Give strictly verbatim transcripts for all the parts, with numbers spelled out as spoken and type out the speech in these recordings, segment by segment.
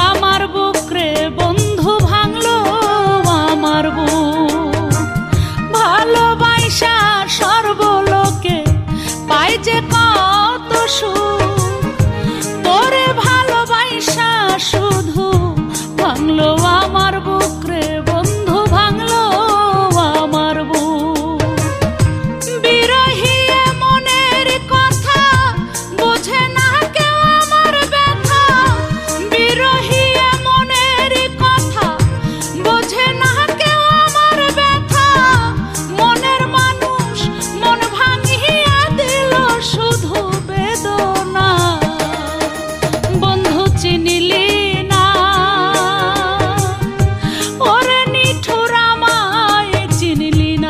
আমার বুক রে বন্ধু ভাঙলো আমার বুক। ভালোবাসা সর্বলোকে পাই যে কত সুখ, তোরে ভালোবাসা শুধু ভাঙলো আমার বুক রে বন্ধু ভাঙলো আমার বুক। বিরহী মনের কথা বোঝে না কেউ আমার ব্যথা, বিরহী মনের কথা বোঝে না কেউ আমার ব্যথা। মনের মানুষ মন ভাঙিয়া দিল শুধু বেদনা, বন্ধু চিনিলি না ওরে নিঠুর আমায় চিনিলি না।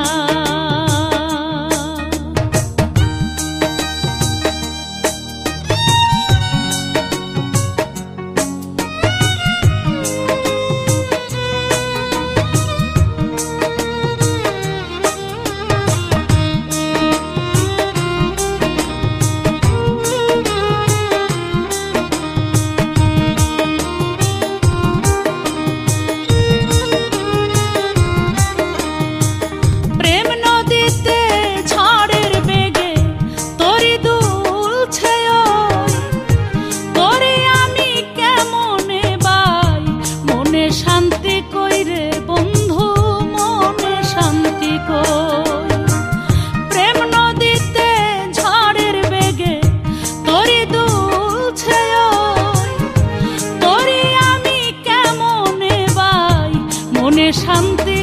প্রেম নদীতে ঝড়ের বেগে তোরি দুলছে ওই, তোরে আমি কেমনে বাই মনে শান্তি কই রে বন্ধু মনে শান্তি কই। প্রেম নদীতে ঝড়ের বেগে তোরি দুলছে ওই, তোরে আমি কেমনে বাই মনে শান্তি